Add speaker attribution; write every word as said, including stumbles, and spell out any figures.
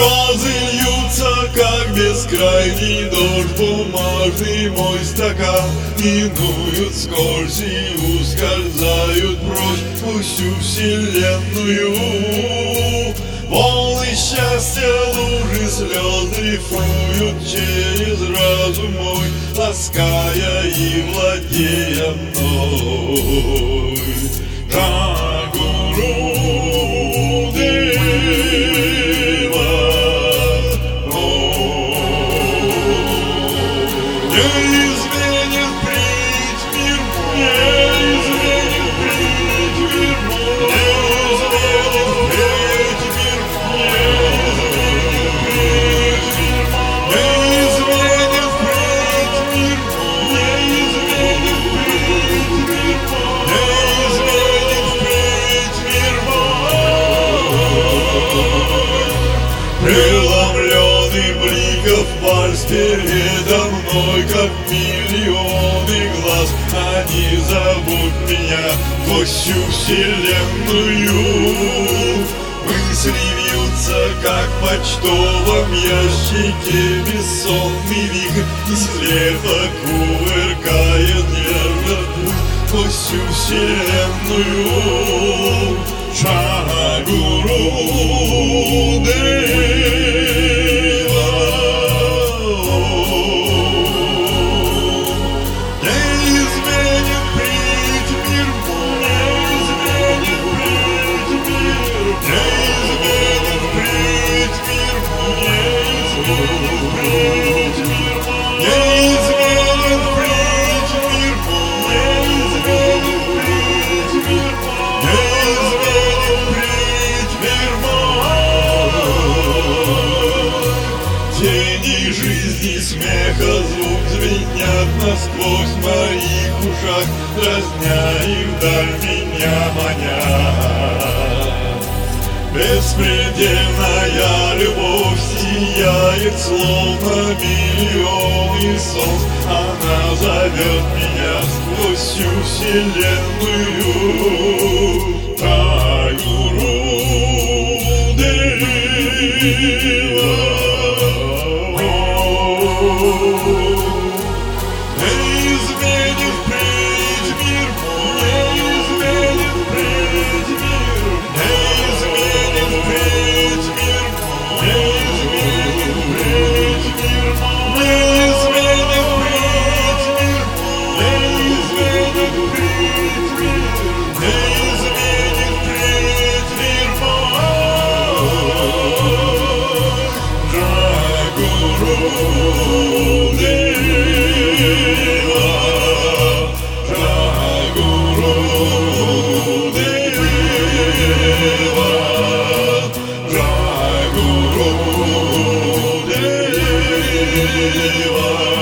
Speaker 1: Слезы льются, как бескрайний дождь, бумажный мой стакан минуют скользь и ускользают прочь в всю вселенную. Волны счастья, лужи слез дрейфуют через разум мой, лаская и владея мной. Джа-гуру Дева, не изменит прить мир мой, не изменит прить мир мой, не изменит прить мир мой, не изменит прить мир мой, не изменит прить мир мой, не изменит прить мир мой. Преломленный бликов вальс передо мной, как миллионы глаз, они зовут меня во всю вселенную. Мысли вьются, как в почтовом ящике, бессонный вихрь, и слепо кувыркает нервно путь во всю вселенную. Джа-гуру Дева, не изменит прить мир мой, не изменит прить мир, не изменит прить мир мой, не изменит прить мир мой, не изменит прить мир мой, не изменит прить мир мой, не изменит прить мир мой. Тени жизни, смеха, звук звенят насквозь в моих ушах, дразня и вдаль меня манят. Беспредельная любовь сияет, словно миллионы солнц. Она зовет меня сквозь всю вселенную. Джа-гуру Дева, не изменит прить мир мой, не изменит прить мир, не изменит прить мир мой, не изменит прить мир мой, не изменит прить мир мой, не изменит прить мир, не изменит прить мир мой. Джа-гуру Дева, Джа-гуру Дева, Джа-гуру Дева.